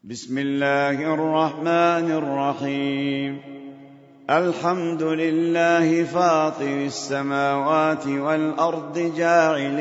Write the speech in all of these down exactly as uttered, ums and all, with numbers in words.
بسم الله الرحمن الرحيم. الحمد لله فاطر السماوات والأرض جاعل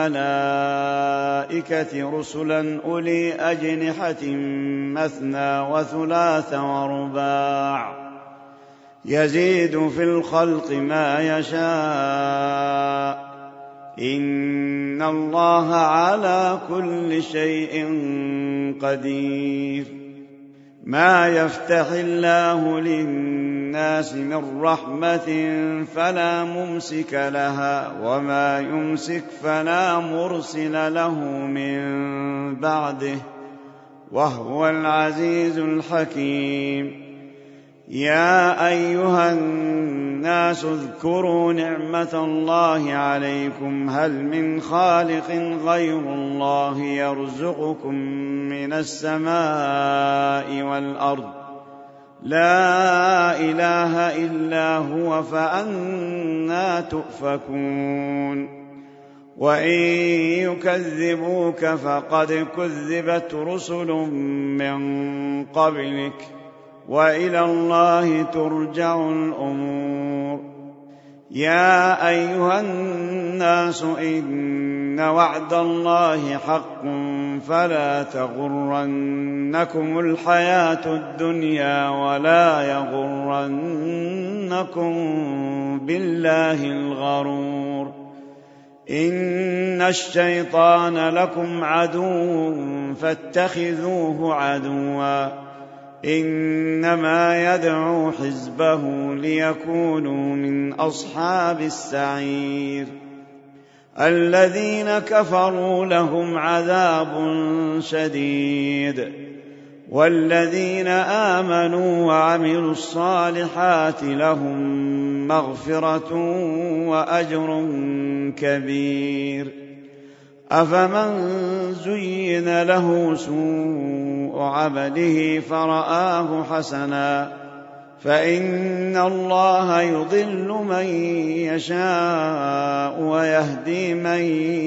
الملائكة رسلا أولي أجنحة مثنى وثلاث ورباع يزيد في الخلق ما يشاء إن الله على كل شيء قدير. ما يفتح الله للناس من رحمة فلا ممسك لها وما يمسك فلا مرسل له من بعده وهو العزيز الحكيم. يا أيها الناس اذكروا نعمة الله عليكم هل من خالق غير الله يرزقكم من السماء والأرض لا إله إلا هو فأنى تؤفكون. وإن يكذبوك فقد كذبت رسل من قبلك وإلى الله ترجع الأمور. يا أيها الناس إن وعد الله حق فلا تغرنكم الحياة الدنيا ولا يغرنكم بالله الغرور. إن الشيطان لكم عدو فاتخذوه عدوا إنما يدعو حزبه ليكونوا من أصحاب السعير. الذين كفروا لهم عذاب شديد والذين آمنوا وعملوا الصالحات لهم مغفرة وأجر كبير. أفمن زين له سوء عمله فرآه حسنا فإن الله يضل من يشاء ويهدي من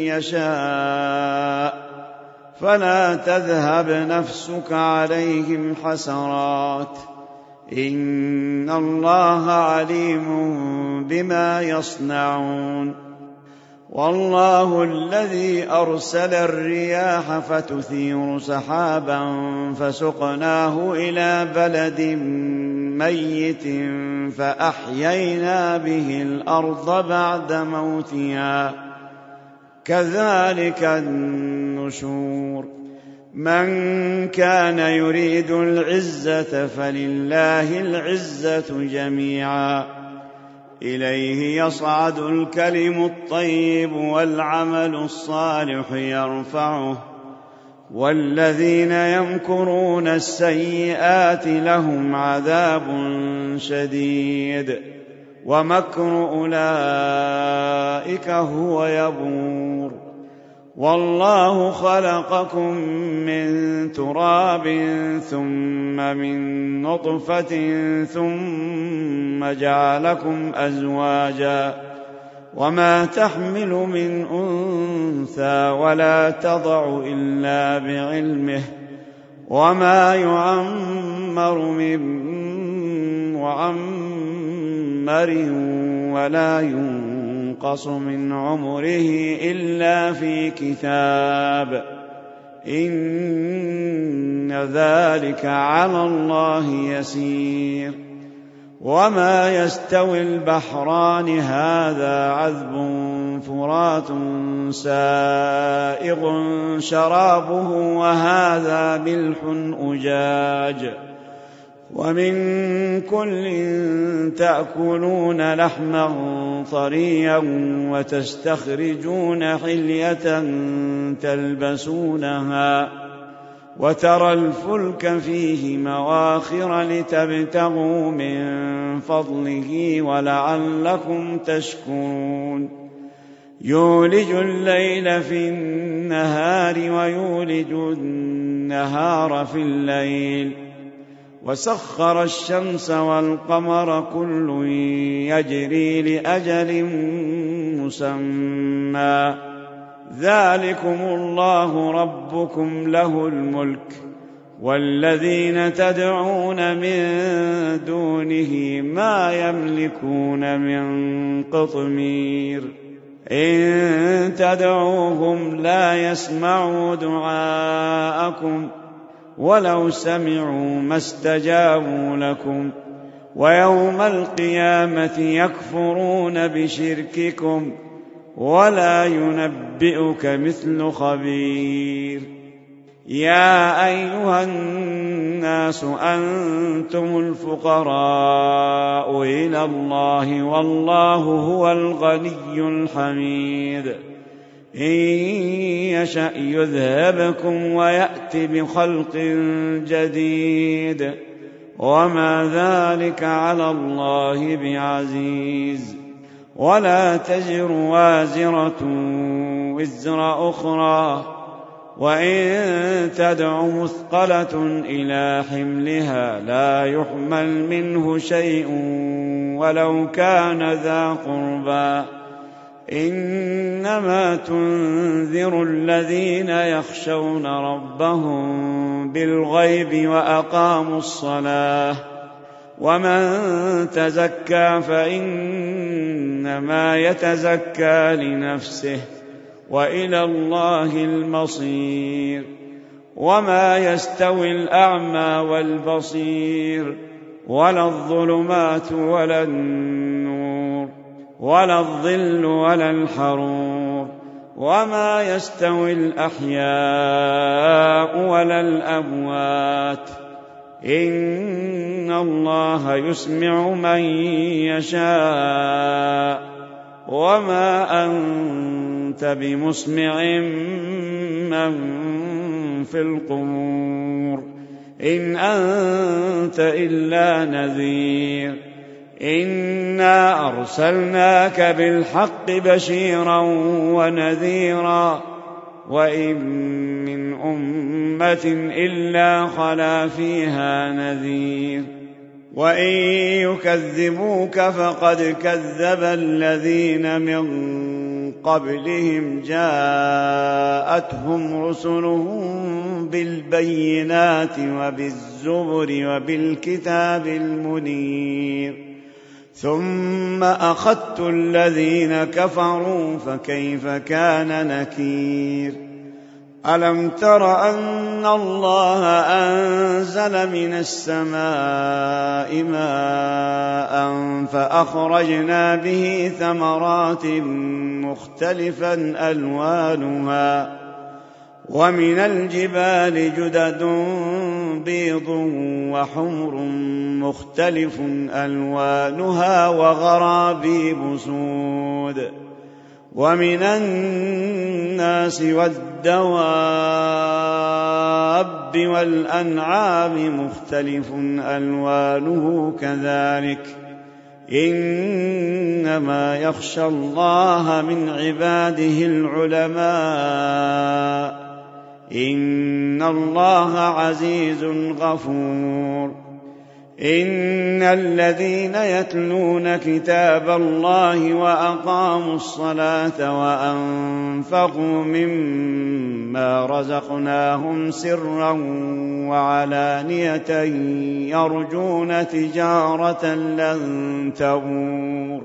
يشاء فلا تذهب نفسك عليهم حسرات إن الله عليم بما يصنعون. والله الذي أرسل الرياح فتثير سحابا فسقناه إلى بلد ميت فأحيينا به الأرض بعد موتها كذلك النشور. من كان يريد العزة فلله العزة جميعا إليه يصعد الكلم الطيب والعمل الصالح يرفعه والذين يمكرون السيئات لهم عذاب شديد ومكر أولئك هو يبور. والله خلقكم من تراب ثم من نطفة ثم جعلكم أزواجا وما تحمل من أنثى ولا تضع إلا بعلمه وما يعمر من معمر ولا ينقص من عمره إلا في كتاب إن ذلك على الله يسير. وما يستوي البحران هذا عذب فرات سائغ شرابه وهذا ملح أجاج ومن كل تأكلون لحما طريا وتستخرجون حلية تلبسونها وترى الفلك فيه مواخر لتبتغوا من فضله ولعلكم تشكرون. يولج الليل في النهار ويولج النهار في الليل وسخر الشمس والقمر كل يجري لأجل مسمى ذلكم الله ربكم له الملك والذين تدعون من دونه ما يملكون من قطمير إن تدعوهم لا يسمعوا دعاءكم ولو سمعوا ما استجابوا لكم ويوم القيامة يكفرون بشرككم ولا ينبئك مثل خبير. يا أيها الناس أنتم الفقراء إلى الله والله هو الغني الحميد. إن يشأ يذهبكم ويأت بخلق جديد وما ذلك على الله بعزيز. ولا تزر وازرة وزر أخرى وإن تدع مثقلة إلى حملها لا يحمل منه شيء ولو كان ذا قربى إنما تنذر الذين يخشون ربهم بالغيب وأقاموا الصلاة ومن تزكى فإنما يتزكى لنفسه وإلى الله المصير. وما يستوي الأعمى والبصير ولا الظلمات ولا النور ولا الظل ولا الحرور وما يستوي الأحياء ولا الأموات إن الله يسمع من يشاء وما أنت بمسمع من في القبور إن أنت إلا نذير. إنا أرسلناك بالحق بشيرا ونذيرا وإن من أمة إلا خلا فيها نذير وإن يكذبوك فقد كذب الذين من قبلهم جاءتهم رسلهم بالبينات وبالزبر وبالكتاب المنير ثم أخذت الذين كفروا فكيف كان نكير. ألم تر أن الله أنزل من السماء ماء فأخرجنا به ثمرات مختلفا ألوانها ومن الجبال جدد بيض وحمر مختلف ألوانها وغرابيب سود ومن الناس والدواب والأنعام مختلف ألوانه كذلك إنما يخشى الله من عباده العلماء إن الله عزيز غفور. إن الذين يتلون كتاب الله وأقاموا الصلاة وأنفقوا مما رزقناهم سرا وعلانية يرجون تجارة لن تبور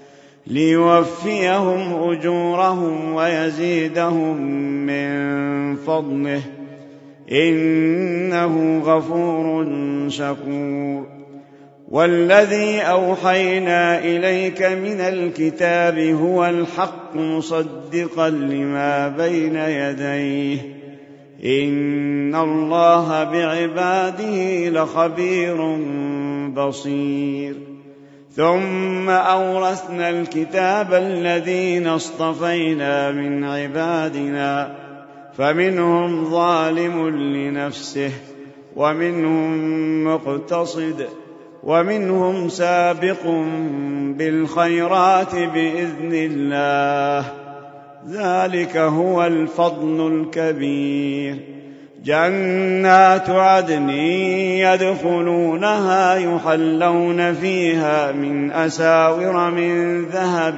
ليوفيهم أجورهم ويزيدهم من فضله إنه غفور شكور. والذي أوحينا إليك من الكتاب هو الحق مصدقا لما بين يديه إن الله بعباده لخبير بصير. ثم أورثنا الكتاب الذين اصطفينا من عبادنا فمنهم ظالم لنفسه ومنهم مقتصد ومنهم سابق بالخيرات بإذن الله ذلك هو الفضل الكبير. جنات عدن يدخلونها يحلون فيها من أساور من ذهب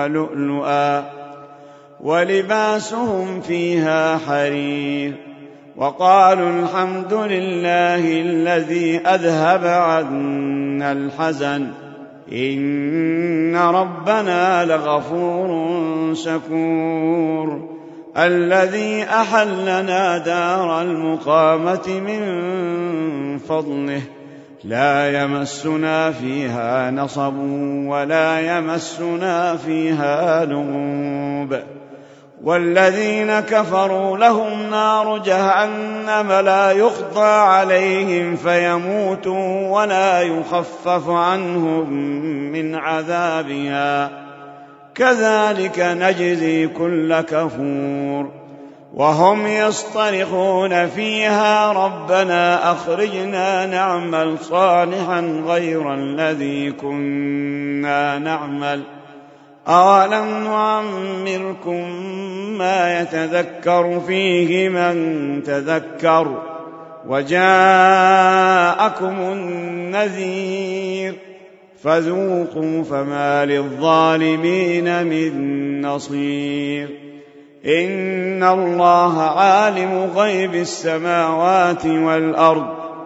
ولؤلؤا ولباسهم فيها حرير وقالوا الحمد لله الذي أذهب عنا الحزن إن ربنا لغفور شكور الذي أحلنا دار المقامة من فضله لا يمسنا فيها نصب ولا يمسنا فيها لغوب والذين كفروا لهم نار جهنم لا يقضى عليهم فيموتوا ولا يخفف عنهم من عذابها كذلك نجزي كل كفور وهم يصطرخون فيها ربنا أخرجنا نعمل صالحا غير الذي كنا نعمل أولم نعمركم ما يتذكر فيه من تذكر وجاءكم النذير فذوقوا فما للظالمين من نصير إن الله عالم غيب السماوات والأرض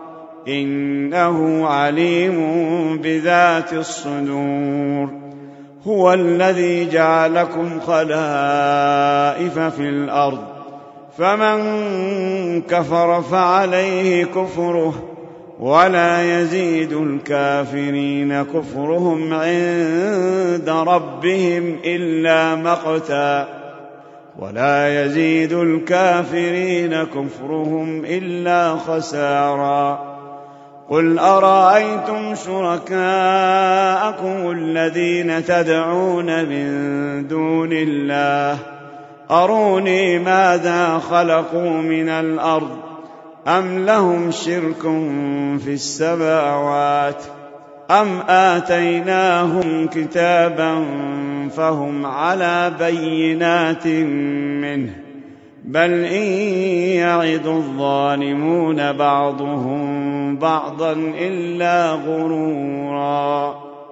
إنه عليم بذات الصدور هو الذي جعلكم خلائف في الأرض فمن كفر فعليه كفره ولا يزيد الكافرين كفرهم عند ربهم إلا مقتا ولا يزيد الكافرين كفرهم إلا خسارا قل أرأيتم شركاءكم الذين تدعون من دون الله أروني ماذا خلقوا من الأرض أم لهم شرك في السماوات أم آتيناهم كتابا فهم على بينات منه بل إن يعد الظالمون بعضهم بعضا إلا غرورا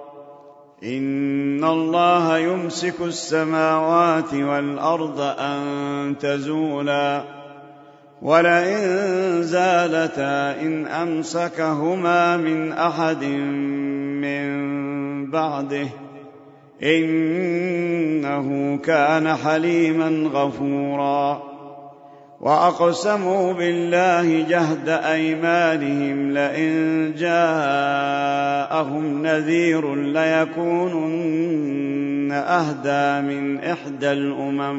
إن الله يمسك السماوات والأرض أن تزولا ولئن زالتا إن أمسكهما من أحد من بعده إنه كان حليما غفورا وأقسموا بالله جهد أيمانهم لئن جاءهم نذير ليكونن أهدى من إحدى الأمم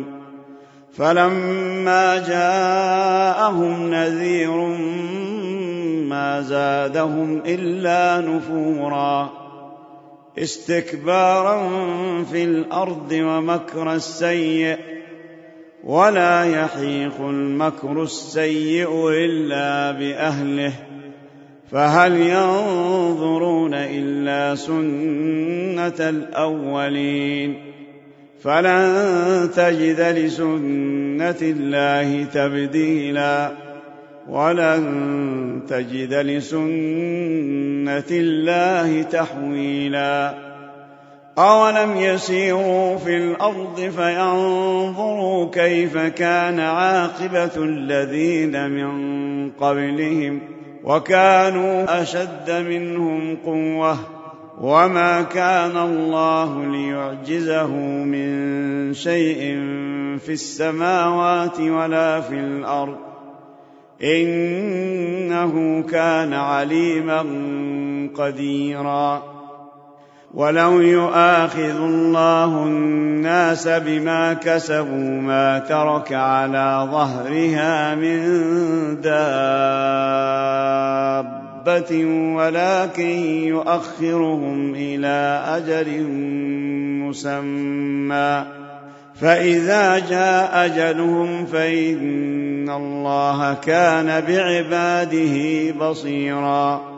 فلما جاءهم نذير ما زادهم إلا نفورا استكبارا في الأرض ومكر السيء ولا يحيق المكر السيء إلا بأهله فهل ينظرون إلا سنة الأولين فلن تجد لسنة الله تبديلا ولن تجد لسنة الله تحويلا أولم يسيروا في الأرض فينظروا كيف كان عاقبة الذين من قبلهم وكانوا أشد منهم قوة وما كان الله ليعجزه من شيء في السماوات ولا في الأرض إنه كان عليما قديرا ولو يؤاخذ الله الناس بما كسبوا ما ترك على ظهرها من دابة ولكن يؤخرهم إلى أجل مسمى فإذا جاء أجلهم فإن الله كان بعباده بصيرا